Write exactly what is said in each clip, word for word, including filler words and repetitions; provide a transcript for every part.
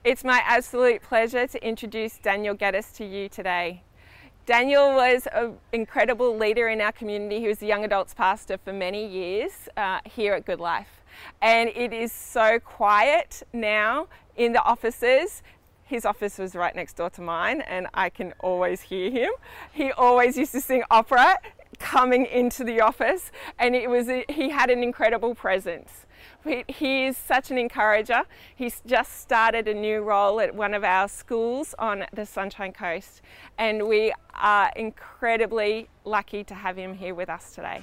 It's my absolute pleasure to introduce Daniel Geddes to you today. Daniel was an incredible leader in our community. He was the young adults pastor for many years uh, here at Good Life. And it is so quiet now in the offices. His office was right next door to mine and I can always hear him. He always used to sing opera coming into the office, and it was a, he had an incredible presence. He, he is such an encourager. He's just started a new role at one of our schools on the Sunshine Coast, and we are incredibly lucky to have him here with us today.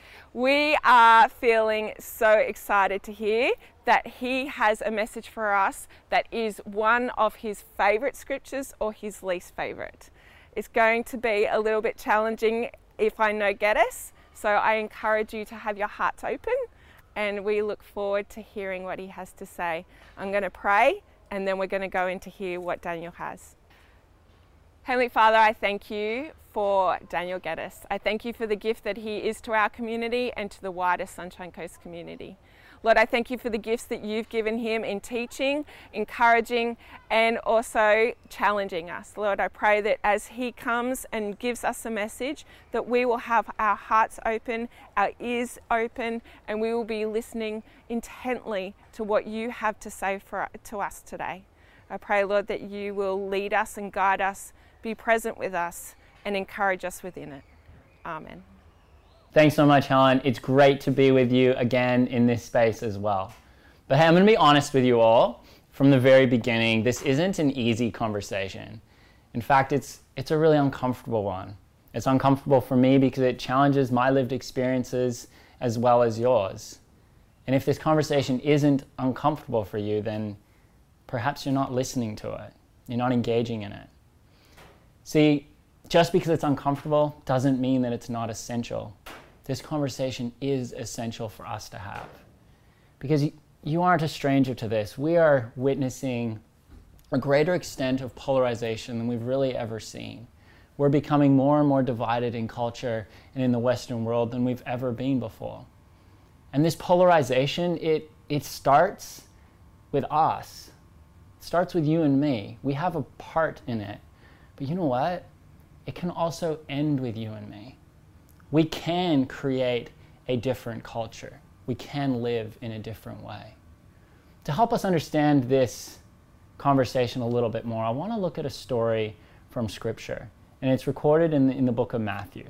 We are feeling so excited to hear that he has a message for us that is one of his favourite scriptures or his least favourite. It's going to be a little bit challenging if I know Geddes, so I encourage you to have your hearts open, and we look forward to hearing what he has to say. I'm going to pray and then we're going to go in to hear what Daniel has. Heavenly Father, I thank you for Daniel Geddes. I thank you for the gift that he is to our community and to the wider Sunshine Coast community. Lord, I thank you for the gifts that you've given him in teaching, encouraging, and also challenging us. Lord, I pray that as he comes and gives us a message, that we will have our hearts open, our ears open, and we will be listening intently to what you have to say for, to us today. I pray, Lord, that you will lead us and guide us, be present with us, and encourage us within it. Amen. Thanks so much, Helen. It's great to be with you again in this space as well. But hey, I'm going to be honest with you all. From the very beginning, this isn't an easy conversation. In fact, it's, it's a really uncomfortable one. It's uncomfortable for me because it challenges my lived experiences as well as yours. And if this conversation isn't uncomfortable for you, then perhaps you're not listening to it. You're not engaging in it. See, just because it's uncomfortable doesn't mean that it's not essential. This conversation is essential for us to have. Because you aren't a stranger to this. We are witnessing a greater extent of polarization than we've really ever seen. We're becoming more and more divided in culture and in the Western world than we've ever been before. And this polarization, it, it starts with us. It starts with you and me. We have a part in it. But you know what? It can also end with you and me. We can create a different culture. We can live in a different way. To help us understand this conversation a little bit more, I want to look at a story from Scripture, and it's recorded in the, in the book of Matthew.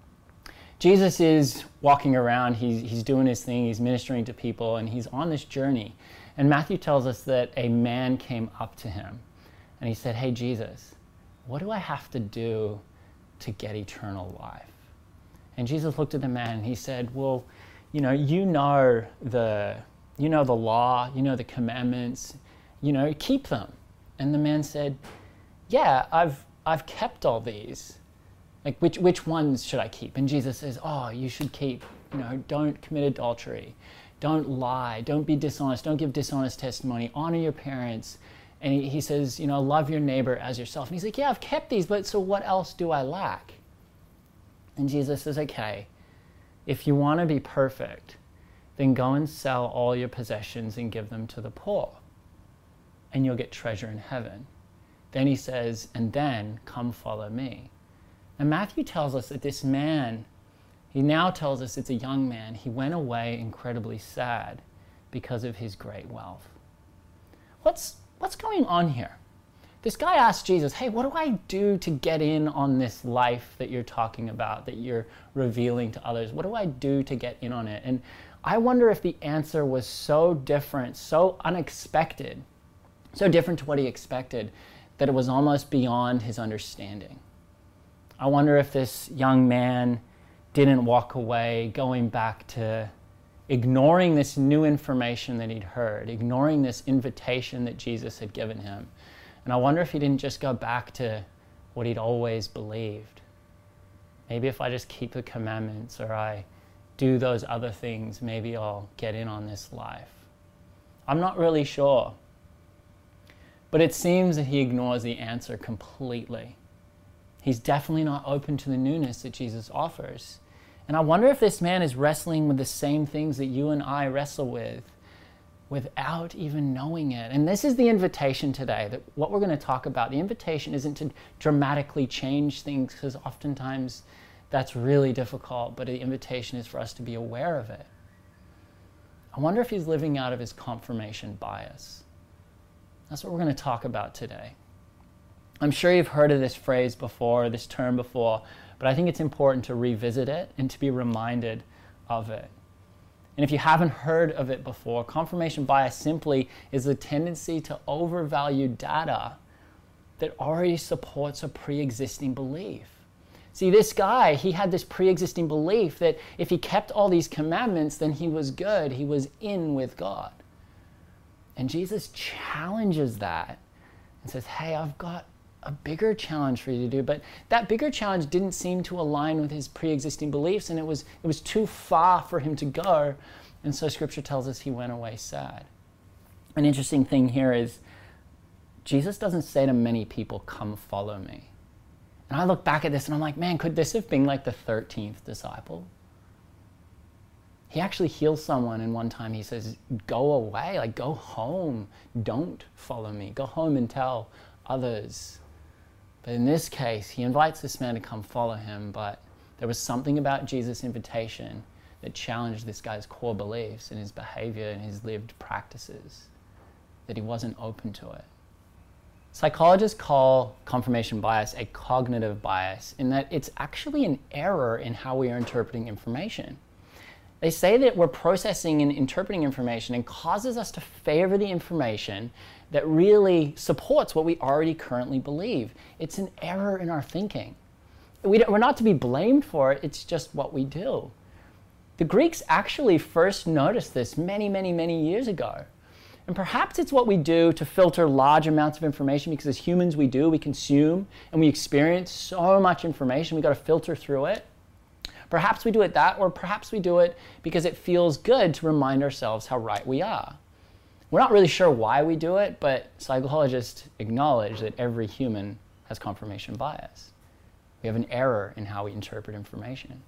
Jesus is walking around, he's, he's doing his thing, he's ministering to people, and he's on this journey. And Matthew tells us that a man came up to him, and he said, "Hey, Jesus, what do I have to do to get eternal life?" And Jesus looked at the man and he said, well, you know, you know the, you know the law, you know the commandments, you know, keep them. And the man said, yeah, I've, I've kept all these. Like, which, which ones should I keep? And Jesus says, oh, you should keep, you know, don't commit adultery, don't lie, don't be dishonest, don't give dishonest testimony, honor your parents. And he, he says, you know, love your neighbor as yourself. And he's like, yeah, I've kept these, but so what else do I lack? And Jesus says, okay, if you want to be perfect, then go and sell all your possessions and give them to the poor, and you'll get treasure in heaven. Then he says, and then come follow me. And Matthew tells us that this man, he now tells us it's a young man, he went away incredibly sad because of his great wealth. What's What's going on here? This guy asked Jesus, hey, what do I do to get in on this life that you're talking about, that you're revealing to others? What do I do to get in on it? And I wonder if the answer was so different, so unexpected, so different to what he expected, that it was almost beyond his understanding. I wonder if this young man didn't walk away going back to ignoring this new information that he'd heard, ignoring this invitation that Jesus had given him. And I wonder if he didn't just go back to what he'd always believed. Maybe if I just keep the commandments or I do those other things, maybe I'll get in on this life. I'm not really sure. But it seems that he ignores the answer completely. He's definitely not open to the newness that Jesus offers. And I wonder if this man is wrestling with the same things that you and I wrestle with. without even knowing it. And this is the invitation today, that what we're going to talk about, the invitation isn't to dramatically change things, because oftentimes that's really difficult, but the invitation is for us to be aware of it. I wonder if he's living out of his confirmation bias. That's what we're going to talk about today. I'm sure you've heard of this phrase before, this term before, but I think it's important to revisit it and to be reminded of it. And if you haven't heard of it before, confirmation bias simply is the tendency to overvalue data that already supports a pre-existing belief. See, this guy, he had this pre-existing belief that if he kept all these commandments, then he was good, he was in with God. And Jesus challenges that and says, hey, I've got a bigger challenge for you to do. But that bigger challenge didn't seem to align with his pre-existing beliefs, and it was, it was too far for him to go. And so Scripture tells us he went away sad. An interesting thing here is Jesus doesn't say to many people, come follow me. And I look back at this and I'm like, man, could this have been like the thirteenth disciple? He actually heals someone, and one time he says, go away, like go home, don't follow me. Go home and tell others. But in this case, he invites this man to come follow him, but there was something about Jesus' invitation that challenged this guy's core beliefs and his behavior and his lived practices, that he wasn't open to it. Psychologists call confirmation bias a cognitive bias, in that it's actually an error in how we are interpreting information. They say that we're processing and interpreting information and causes us to favor the information that really supports what we already currently believe. It's an error in our thinking. We we're not to be blamed for it, it's just what we do. The Greeks actually first noticed this many, many, many years ago. And perhaps it's what we do to filter large amounts of information, because as humans we do, we consume and we experience so much information, we've got to filter through it. Perhaps we do it that, or perhaps we do it because it feels good to remind ourselves how right we are. We're not really sure why we do it, but psychologists acknowledge that every human has confirmation bias. We have an error in how we interpret information.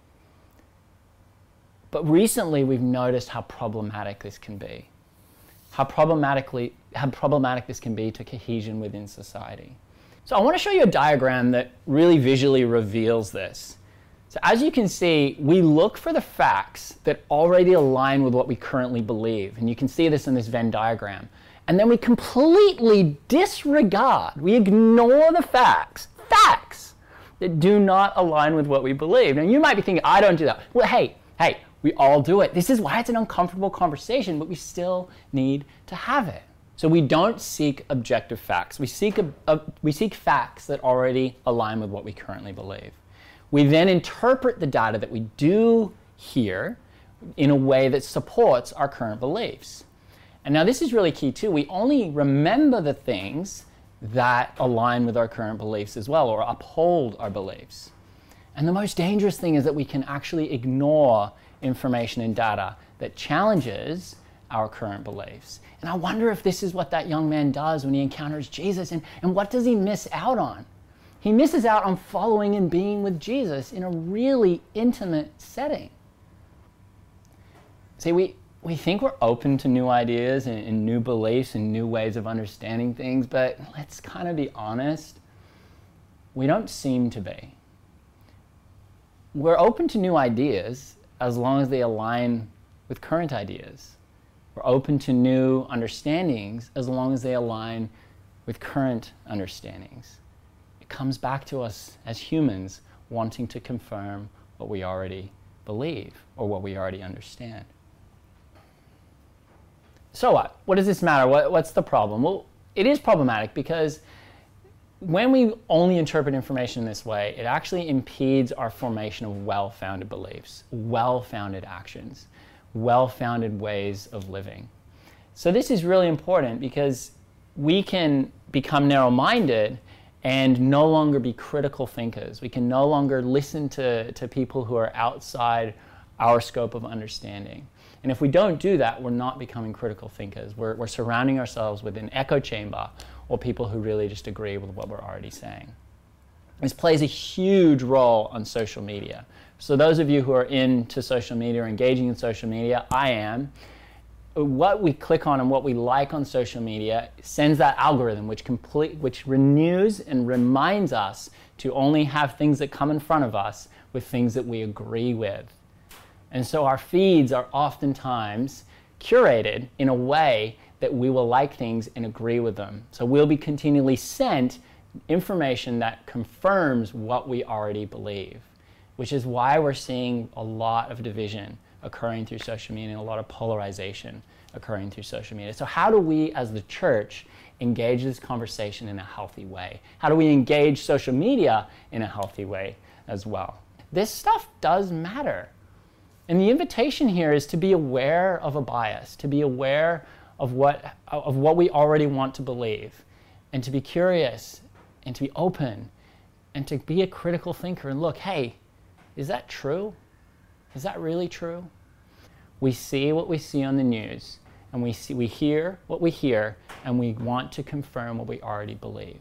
But recently we've noticed how problematic this can be. How problematically, how problematic this can be to cohesion within society. So I want to show you a diagram that really visually reveals this. So as you can see, we look for the facts that already align with what we currently believe. And you can see this in this Venn diagram. And then we completely disregard, we ignore the facts, facts that do not align with what we believe. Now you might be thinking, I don't do that. Well, hey, hey, we all do it. This is why it's an uncomfortable conversation, but we still need to have it. So we don't seek objective facts. We seek, a, a, we seek facts that already align with what we currently believe. We then interpret the data that we do hear in a way that supports our current beliefs. And now this is really key too. We only remember the things that align with our current beliefs as well, or uphold our beliefs. And the most dangerous thing is that we can actually ignore information and data that challenges our current beliefs. And I wonder if this is what that young man does when he encounters Jesus, and, and what does he miss out on? He misses out on following and being with Jesus in a really intimate setting. See, we, we think we're open to new ideas and, and new beliefs and new ways of understanding things, but let's kind of be honest, we don't seem to be. We're open to new ideas as long as they align with current ideas. We're open to new understandings as long as they align with current understandings. It comes back to us as humans wanting to confirm what we already believe or what we already understand. So what? What does this matter? What, what's the problem? Well, it is problematic because when we only interpret information in this way, it actually impedes our formation of well-founded beliefs, well-founded actions, well-founded ways of living. So this is really important because we can become narrow-minded and no longer be critical thinkers. We can no longer listen to, to people who are outside our scope of understanding. And if we don't do that, we're not becoming critical thinkers. We're, we're surrounding ourselves with an echo chamber or people who really just agree with what we're already saying. This plays a huge role on social media. So those of you who are into social media or engaging in social media, I am, what we click on and what we like on social media sends that algorithm which complete, which renews and reminds us to only have things that come in front of us with things that we agree with. And so our feeds are oftentimes curated in a way that we will like things and agree with them. So we'll be continually sent information that confirms what we already believe, which is why we're seeing a lot of division occurring through social media and a lot of polarization occurring through social media. So how do we as the church engage this conversation in a healthy way? How do we engage social media in a healthy way as well? This stuff does matter. And the invitation here is to be aware of a bias, to be aware of what, of what we already want to believe, and to be curious, and to be open, and to be a critical thinker and look, hey, is that true? Is that really true? We see what we see on the news, and we see, we hear what we hear, and we want to confirm what we already believe.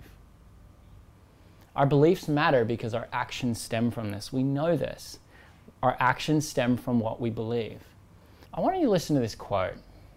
Our beliefs matter because our actions stem from this. We know this. Our actions stem from what we believe. I want you to listen to this quote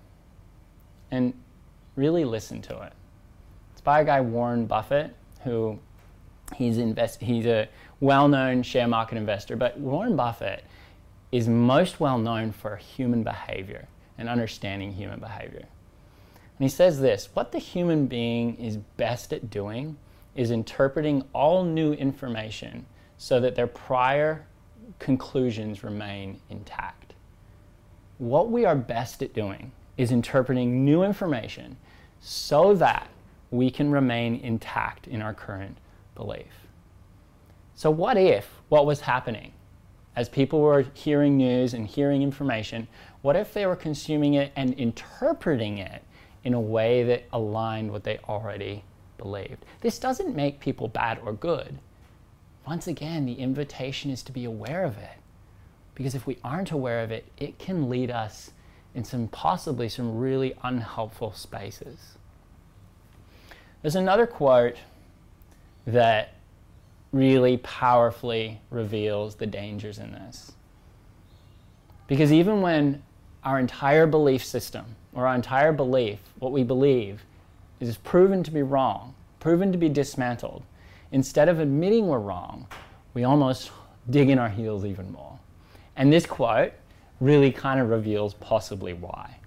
and really listen to it. It's by a guy, Warren Buffett, who he's, invest, he's a well-known share market investor, but Warren Buffett is most well known for human behavior and understanding human behavior. And he says this, what the human being is best at doing is interpreting all new information so that their prior conclusions remain intact. What we are best at doing is interpreting new information so that we can remain intact in our current belief. So what if what was happening as people were hearing news and hearing information, what if they were consuming it and interpreting it in a way that aligned what they already believed? This doesn't make people bad or good. Once again, the invitation is to be aware of it. Because if we aren't aware of it, it can lead us in some possibly some really unhelpful spaces. There's another quote that really powerfully reveals the dangers in this. Because even when our entire belief system, or our entire belief, what we believe, is proven to be wrong, proven to be dismantled, instead of admitting we're wrong, we almost dig in our heels even more. And this quote really kind of reveals possibly why.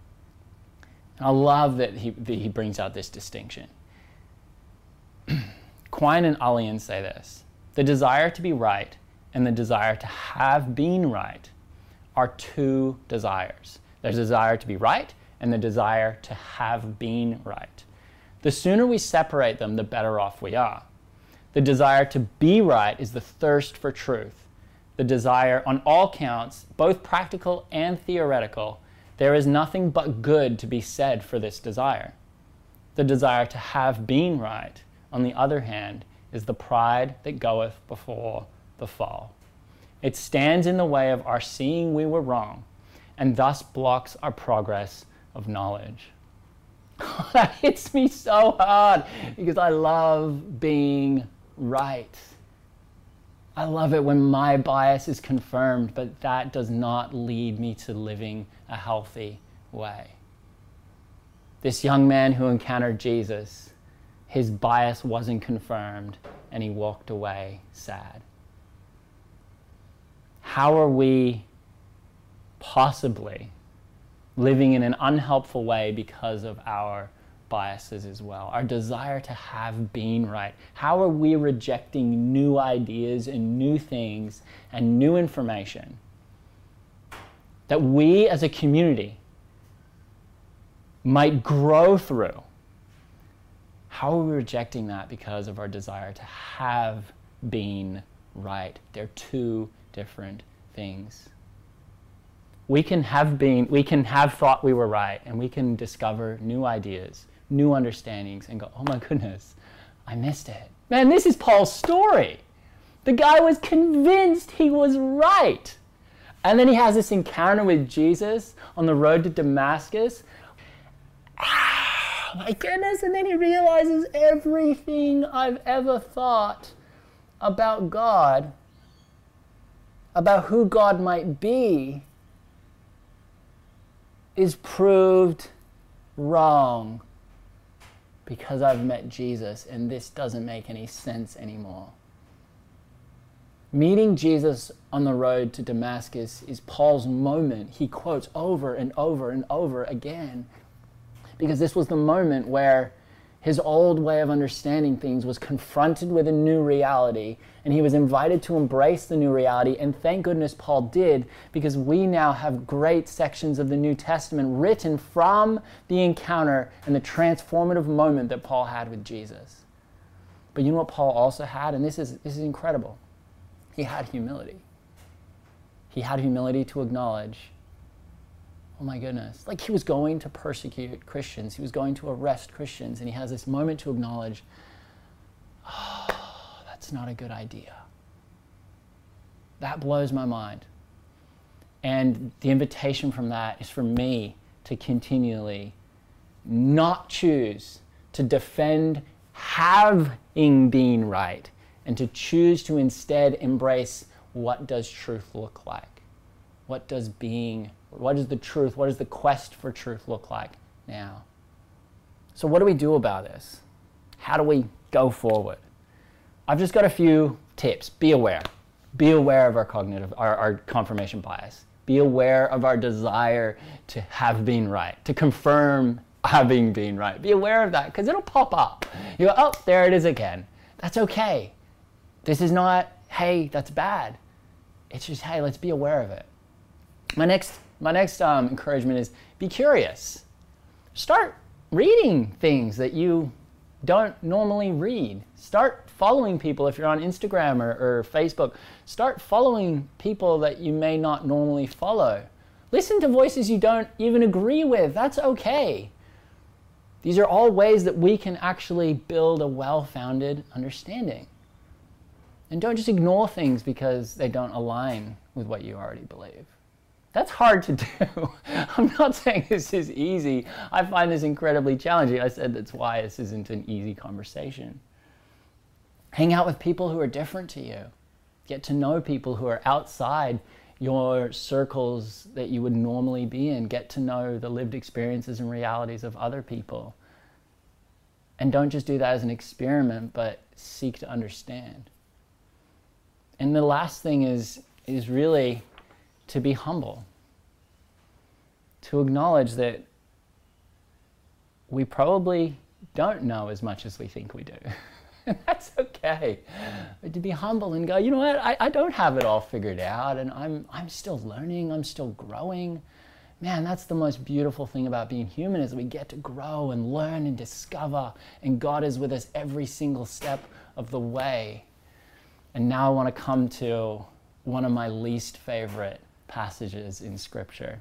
And I love that he, that he brings out this distinction. Quine and Ullian say this, the desire to be right and the desire to have been right are two desires. There's a desire to be right and the desire to have been right. The sooner we separate them, the better off we are. The desire to be right is the thirst for truth. The desire, on all counts, both practical and theoretical, there is nothing but good to be said for this desire. The desire to have been right, on the other hand, is the pride that goeth before the fall. It stands in the way of our seeing we were wrong, and thus blocks our progress of knowledge. That hits me so hard, because I love being right. I love it when my bias is confirmed, but that does not lead me to living a healthy way. This young man who encountered Jesus, his bias wasn't confirmed, and he walked away sad. How are we possibly living in an unhelpful way because of our biases as well, our desire to have been right? How are we rejecting new ideas and new things and new information that we as a community might grow through? How are we rejecting that because of our desire to have been right? They're two different things. We can have been, we can have thought we were right, and we can discover new ideas, new understandings, and go, oh my goodness, I missed it. Man, this is Paul's story. The guy was convinced he was right. And then he has this encounter with Jesus on the road to Damascus. Ah, my goodness, and then he realizes everything I've ever thought about God, about who God might be, is proved wrong because I've met Jesus and this doesn't make any sense anymore. Meeting Jesus on the road to Damascus is Paul's moment. He quotes over and over and over again because this was the moment where his old way of understanding things was confronted with a new reality, and he was invited to embrace the new reality, and thank goodness Paul did, because we now have great sections of the New Testament written from the encounter and the transformative moment that Paul had with Jesus. But you know what Paul also had? And this is, this is incredible. He had humility. He had humility to acknowledge, oh my goodness, like he was going to persecute Christians. He was going to arrest Christians. And he has this moment to acknowledge, oh, that's not a good idea. That blows my mind. And the invitation from that is for me to continually not choose to defend having been right, and to choose to instead embrace what does truth look like? What does being, what is the truth, what does the quest for truth look like now? So what do we do about this? How do we go forward? I've just got a few tips. Be aware. Be aware of our cognitive, our, our confirmation bias. Be aware of our desire to have been right, to confirm having been right. Be aware of that, because it'll pop up. You go, oh, there it is again. That's okay. This is not, hey, that's bad. It's just, hey, let's be aware of it. My next, my next um, encouragement is be curious. Start reading things that you don't normally read. Start following people if you're on Instagram or, or Facebook. Start following people that you may not normally follow. Listen to voices you don't even agree with. That's okay. These are all ways that we can actually build a well-founded understanding. And don't just ignore things because they don't align with what you already believe. That's hard to do. I'm not saying this is easy. I find this incredibly challenging. I said that's why this isn't an easy conversation. Hang out with people who are different to you. Get to know people who are outside your circles that you would normally be in. Get to know the lived experiences and realities of other people. And don't just do that as an experiment, but seek to understand. And the last thing is, is really to be humble. To acknowledge that we probably don't know as much as we think we do. And that's okay. But to be humble and go, you know what, I, I don't have it all figured out, and I'm, I'm still learning, I'm still growing. Man, that's the most beautiful thing about being human, is we get to grow and learn and discover, and God is with us every single step of the way. And now I want to come to one of my least favorite passages in Scripture.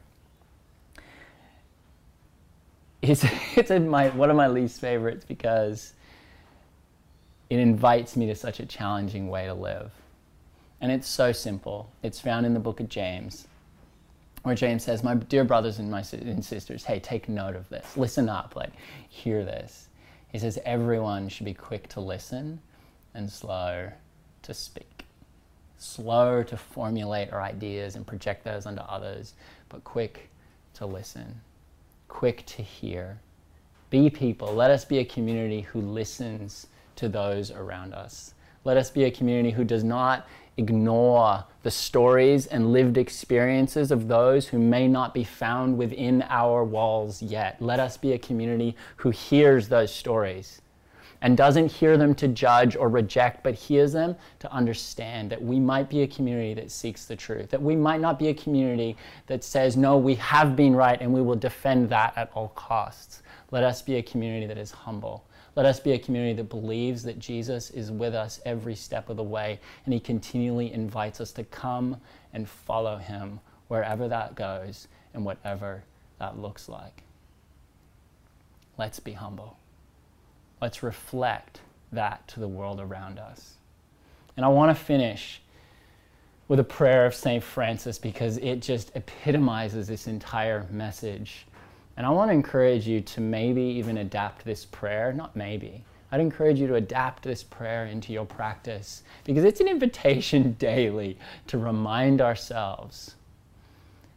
It's, it's in my, one of my least favorites because it invites me to such a challenging way to live. And it's so simple. It's found in the book of James, where James says, my dear brothers and my and sisters, hey, take note of this. Listen up, like, hear this. He says, everyone should be quick to listen and slow to speak. Slow to formulate our ideas and project those onto others, but quick to listen, quick to hear. Be people. Let us be a community who listens to those around us. Let us be a community who does not ignore the stories and lived experiences of those who may not be found within our walls yet. Let us be a community who hears those stories and doesn't hear them to judge or reject, but hears them to understand that we might be a community that seeks the truth, that we might not be a community that says, no, we have been right and we will defend that at all costs. Let us be a community that is humble. Let us be a community that believes that Jesus is with us every step of the way, and he continually invites us to come and follow him wherever that goes and whatever that looks like. Let's be humble. Let's reflect that to the world around us. And I want to finish with a prayer of Saint Francis, because it just epitomizes this entire message. And I want to encourage you to maybe even adapt this prayer. Not maybe. I'd encourage you to adapt this prayer into your practice, because it's an invitation daily to remind ourselves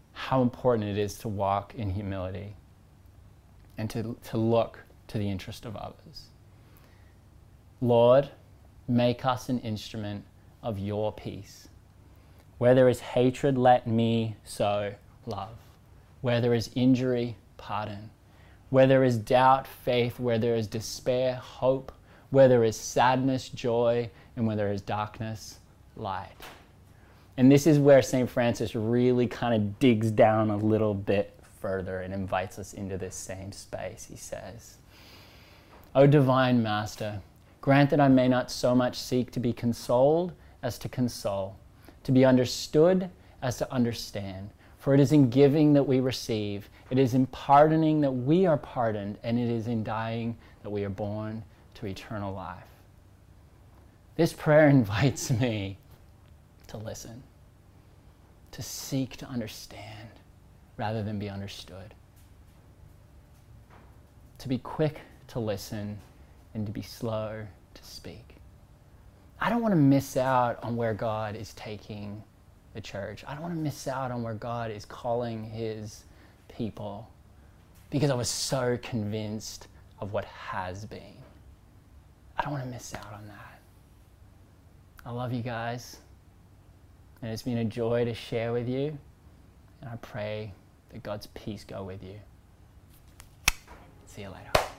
how important it is to walk in humility and to, to look to the interest of others. Lord, make us an instrument of your peace. Where there is hatred, let me sow love. Where there is injury, pardon. Where there is doubt, faith. Where there is despair, hope. Where there is sadness, joy. And where there is darkness, light. And this is where Saint Francis really kind of digs down a little bit further and invites us into this same space. He says, O divine Master, grant that I may not so much seek to be consoled as to console, to be understood as to understand. For it is in giving that we receive, it is in pardoning that we are pardoned, and it is in dying that we are born to eternal life. This prayer invites me to listen, to seek to understand rather than be understood, to be quick to listen and to be slow to speak. I don't want to miss out on where God is taking the church. I don't want to miss out on where God is calling his people because I was so convinced of what has been. I don't want to miss out on that. I love you guys, and it's been a joy to share with you, and I pray that God's peace go with you. See you later.